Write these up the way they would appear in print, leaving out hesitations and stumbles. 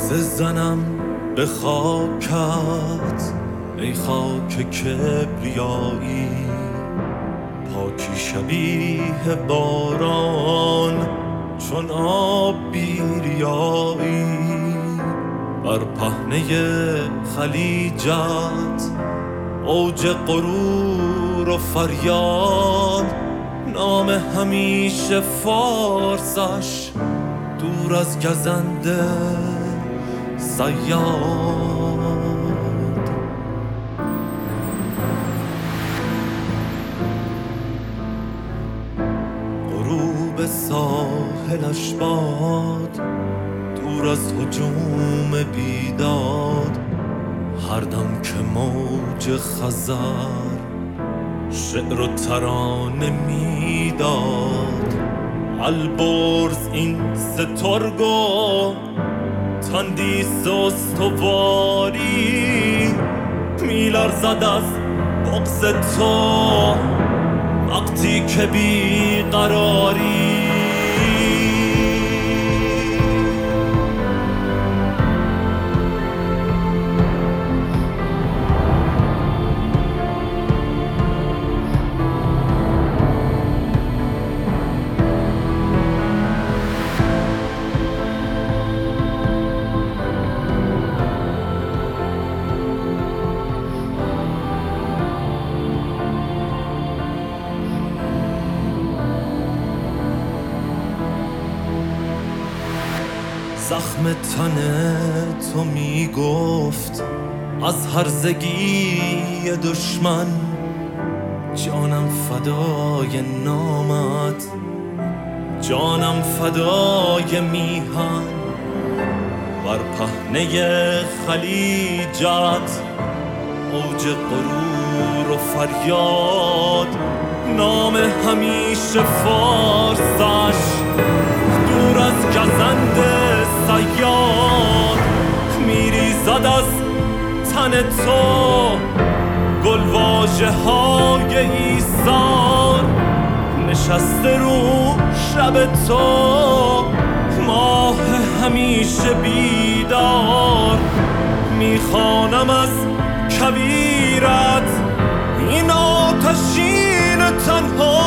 بوسه زنم به خاکت ای خاک کبریایی، پاکی شبیه باران چون آب بیریایی. بر پهنه خلیجت اوج غرور و فریاد، نام همیشه فارسش دور از گزنده صیاد. غروب ساحلش باد دور از هجوم بیداد، هر دم که موج خزر شعر و ترانه میداد. البرز این سترگو تندیس استواری، میلرزد از بغض تو وقتی که بیقراری. زخم تن تو میگفت از هرزگی دشمن، جانم فدای نامت، جانم فدای میهن. بر پهنه خلیجت اوج غرور و فریاد، نام همیشه فارسش دور از گزنده صیاد. میریزد از تن تو گلواژه های ایثار، نشسته رو شب تو ماه همیشه بیدار. میخوانم از کویرت این آتشین تنها،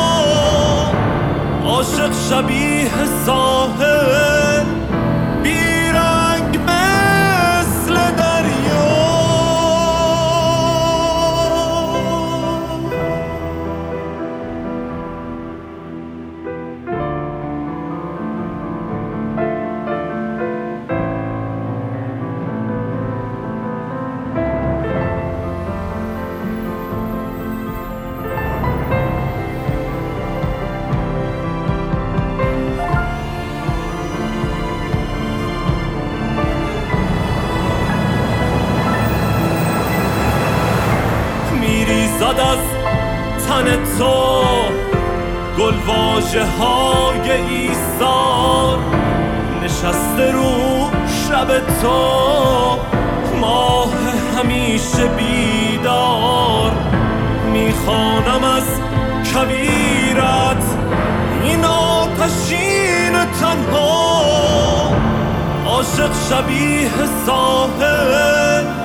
عاشق شبیه ساحل بیرنگ مثل دریا. زد از تن تو گلواژه های ایثار، نشسته رو شب تو ماه همیشه بیدار. میخوانم از کویرت این آتشین تنها، عاشق شبیه ساحل